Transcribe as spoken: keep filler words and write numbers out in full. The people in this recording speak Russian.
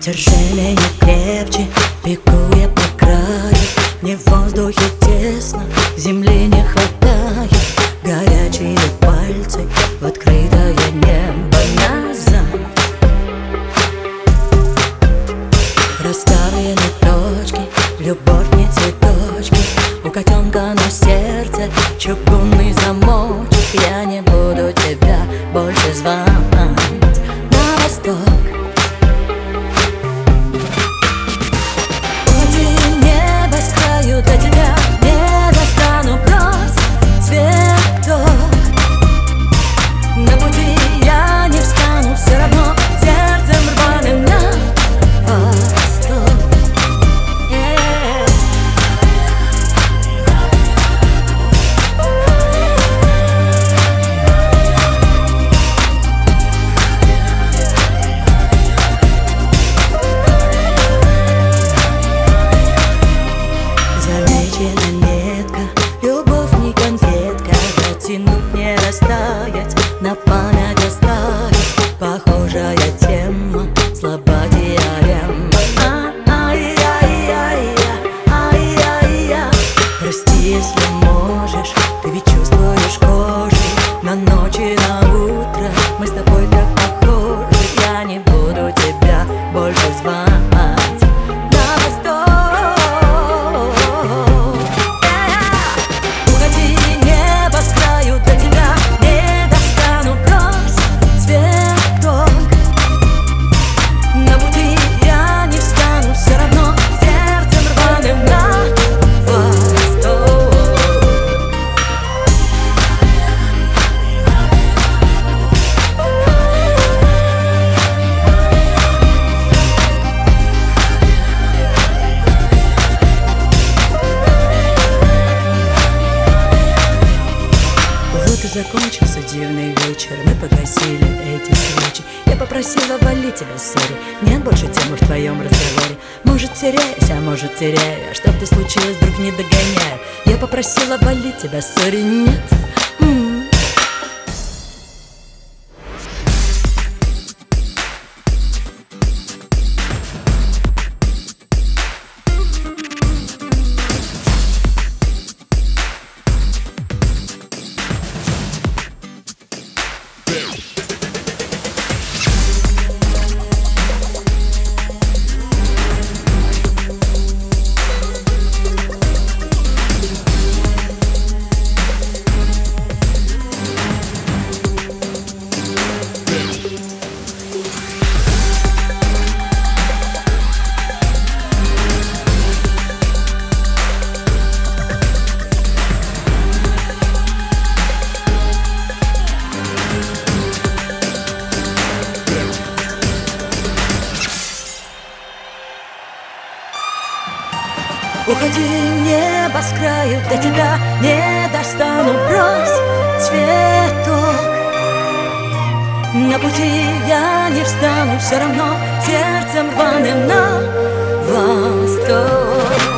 Держи меня крепче, бегу я по краю. Мне в воздухе тесно, земли не хватает. Горячие пальцы в открытое небо назад. Расставлены точки, любовь не цветочки. У котенка на сердце чугунный замочек. Я не буду тебя больше звать на восток. Для тебя не достану брось цветок. На пути я не встану, все равно сердцем рваным на восток. Yeah. Замечена метка, любовь не конфетка. Дотянуть не растаять, на память оставить. Похожая тема, слаба теорема. Ай-яй-яй-яй, ай-яй-яй. Прости, если можешь, ты ведь чувствуешь кожей. На ночь и на утро мы с тобой так похожи. Я не буду тебя больше звать на восток. Закончился дивный вечер, мы погасили эти свечи. Я попросила валить тебя, сори, нет больше темы в твоем разговоре. Может, теряюсь, а может, теряю, чтоб ты случилось, вдруг не догоняю. Я попросила валить тебя, сори, нет. М-м. Уходи, небо с краю, до тебя не достану, брось цветок. На пути я не встану, все равно сердцем рваным на восток.